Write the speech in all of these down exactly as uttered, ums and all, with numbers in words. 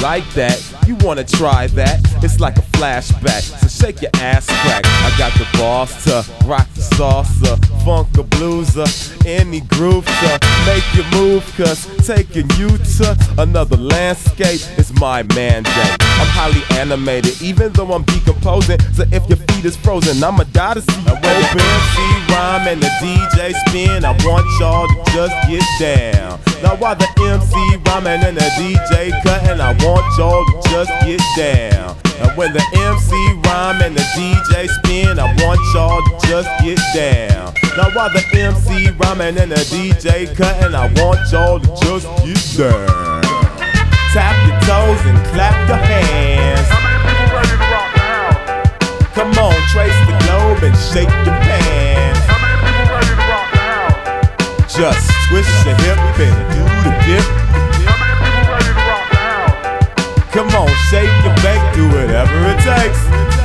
like that? You wanna try that? It's like a flashback, so shake your ass crack. I got the boss to rock the salsa, funk a blueser, any groove to make you move, cause taking you to another landscape is my mandate. I'm highly animated, even though I'm decomposing, so if your feet is frozen, I'ma die to see you open. M C rhyme and the D J spin, I want y'all to just get down. Now while the M C rhyming and the D J cutting, I want y'all to just get down. And when the M C rhyme and the D J spin, I want y'all to just get down. Now while the M C rhyming and the D J cutting, I want y'all to just get down. Tap your toes and clap your hands. Come on, trace the globe and shake your pants. Just twist your hip and do the dip. Come on, shake and bake, do whatever it takes.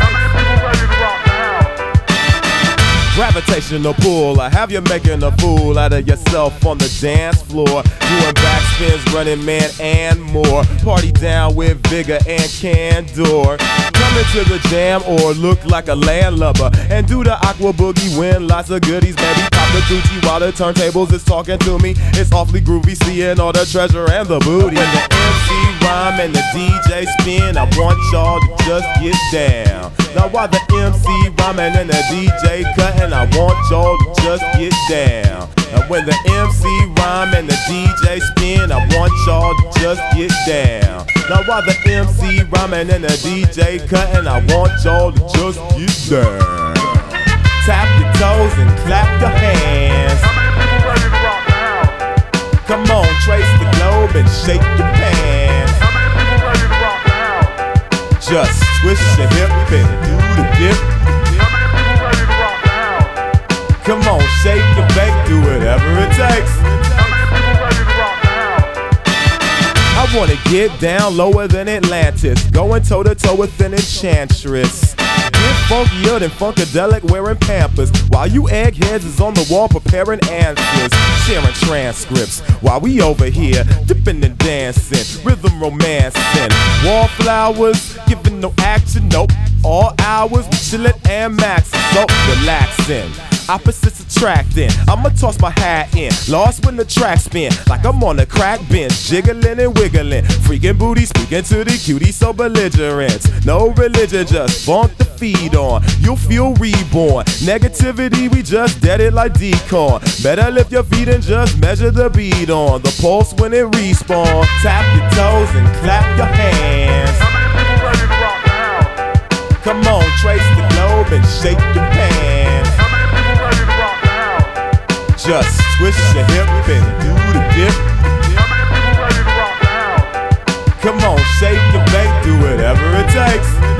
Gravitational pull, I have you making a fool out of yourself on the dance floor, doing backspins, running man and more. Party down with vigor and candor. Come into the jam or look like a landlubber and do the aqua boogie, win lots of goodies, baby. Pop the Gucci while the turntables is talking to me. It's awfully groovy, seeing all the treasure and the booty. When the M C rhyme and the D J spin, I want y'all to just get down. Now while the M C rhyming and the D J cutting, I want y'all to just get down. And when the M C rhyme and the D J spin, I want y'all to just get down. Now while the M C rhyming and the D J cutting, I want y'all to just get down. Tap your toes and clap your hands. Come on, trace the globe and shake your pants. Just twist your hip and do the dip. Come on, shake and bake, do whatever it takes. I wanna get down lower than Atlantis, going toe to toe with an enchantress. Get funkier than Funkadelic wearing Pampers, while you eggheads is on the wall preparing answers, sharing transcripts, while we over here dipping and dancing, rhythm romancing, wallflowers, giving no action, nope. All hours we chillin' and maxin', so relaxing. Opposites attracting, I'ma toss my hat in, lost when the track spin, like I'm on a crack bench, jiggling and wiggling, freaking booty, speaking to the cutie, so belligerent. No religion, just funk the feed on, you'll feel reborn. Negativity, we just dead it like decorn. Better lift your feet and just measure the beat on the pulse when it respawn. Tap your toes and clap your hands. Come on, trace the globe and shake your pants. Just twist your hip and do the dip. Come on, shake and bake, do whatever it takes.